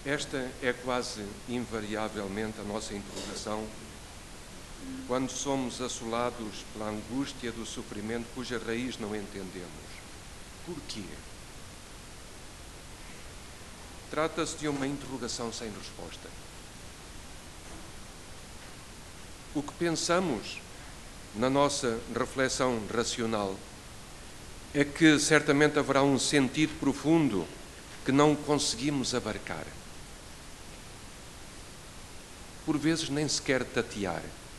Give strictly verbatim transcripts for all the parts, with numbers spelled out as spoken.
Esta é quase invariavelmente a nossa interrogação quando somos assolados pela angústia do sofrimento cuja raiz não entendemos. Porquê? Trata-se de uma interrogação sem resposta. O que pensamos na nossa reflexão racional é que certamente haverá um sentido profundo que não conseguimos abarcar. Por vezes nem sequer tatear.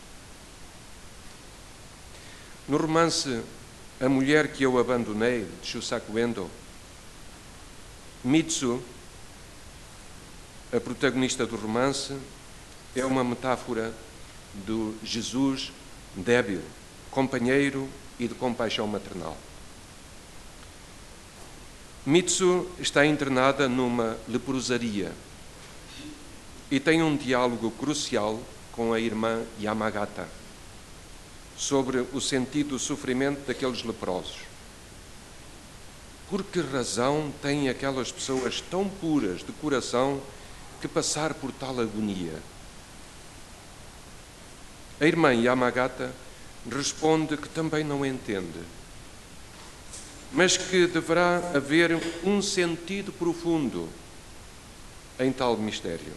No romance A Mulher que Eu Abandonei, de Shusaku Endo, Mitsu, a protagonista do romance, é uma metáfora do Jesus débil, companheiro e de compaixão maternal. Mitsu está internada numa leprosaria e tem um diálogo crucial com a irmã Yamagata sobre o sentido do sofrimento daqueles leprosos. Por que razão têm aquelas pessoas tão puras de coração que passar por tal agonia? A irmã Yamagata responde que também não entende, mas que deverá haver um sentido profundo em tal mistério.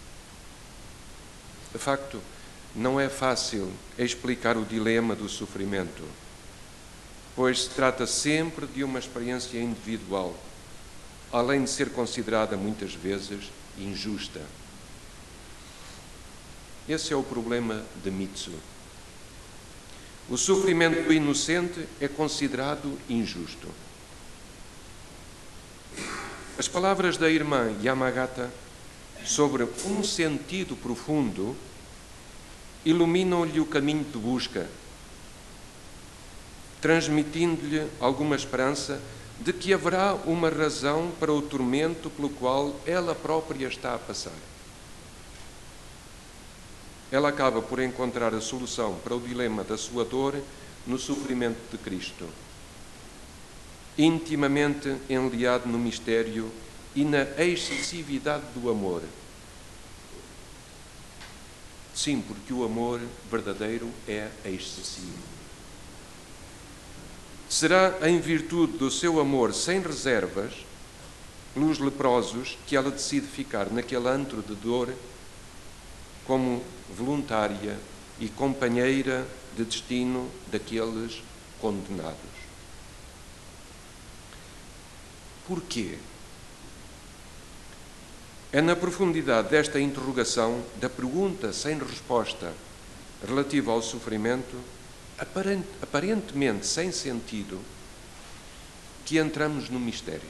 De facto, não é fácil explicar o dilema do sofrimento, pois se trata sempre de uma experiência individual, além de ser considerada muitas vezes injusta. Esse é o problema de Mitsu. O sofrimento do inocente é considerado injusto. As palavras da irmã Yamagata sobre um sentido profundo iluminam-lhe o caminho de busca, transmitindo-lhe alguma esperança de que haverá uma razão para o tormento pelo qual ela própria está a passar. Ela acaba por encontrar a solução para o dilema da sua dor no sofrimento de Cristo, intimamente enliado no mistério e na excessividade do amor. Sim, porque o amor verdadeiro é excessivo. Será em virtude do seu amor sem reservas pelos leprosos que ela decide ficar naquele antro de dor como voluntária e companheira de destino daqueles condenados. Porquê? É na profundidade desta interrogação, da pergunta sem resposta relativa ao sofrimento, aparentemente sem sentido, que entramos no mistério.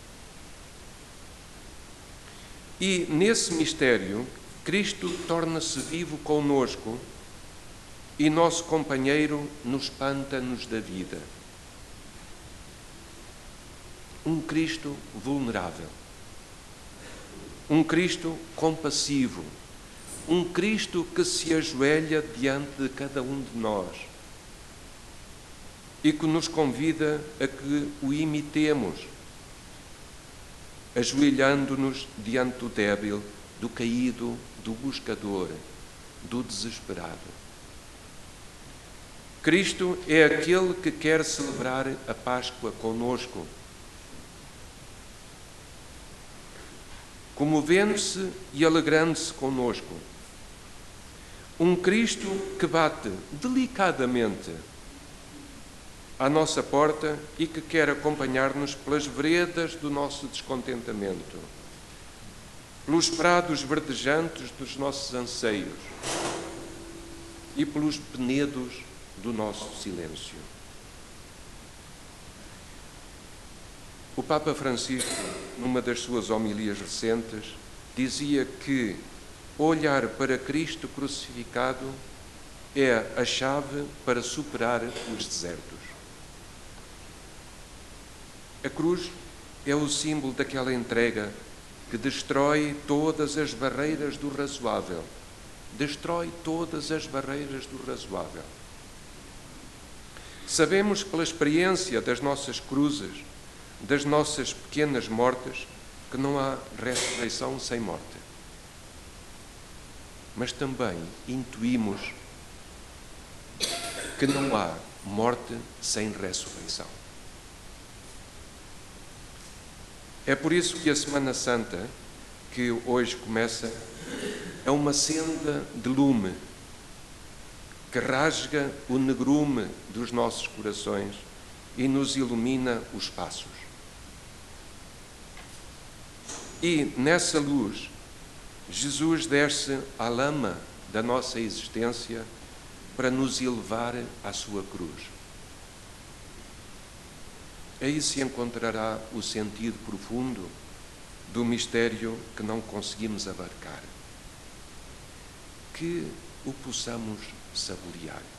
E nesse mistério, Cristo torna-se vivo conosco e nosso companheiro nos pântanos da vida. Um Cristo vulnerável. Um Cristo compassivo, um Cristo que se ajoelha diante de cada um de nós e que nos convida a que o imitemos, ajoelhando-nos diante do débil, do caído, do buscador, do desesperado. Cristo é aquele que quer celebrar a Páscoa conosco, comovendo-se e alegrando-se conosco. Um Cristo que bate delicadamente à nossa porta e que quer acompanhar-nos pelas veredas do nosso descontentamento, pelos prados verdejantes dos nossos anseios e pelos penedos do nosso silêncio. O Papa Francisco, numa das suas homilias recentes, dizia que olhar para Cristo crucificado é a chave para superar os desertos. A cruz é o símbolo daquela entrega que destrói todas as barreiras do razoável. Destrói todas as barreiras do razoável. Sabemos pela experiência das nossas cruzes, das nossas pequenas mortes, que não há ressurreição sem morte. Mas também intuímos que não há morte sem ressurreição. É por isso que a Semana Santa, que hoje começa, é uma senda de lume que rasga o negrume dos nossos corações e nos ilumina os passos. E nessa luz, Jesus desce à lama da nossa existência para nos elevar à sua cruz. Aí se encontrará o sentido profundo do mistério que não conseguimos abarcar. Que o possamos saborear.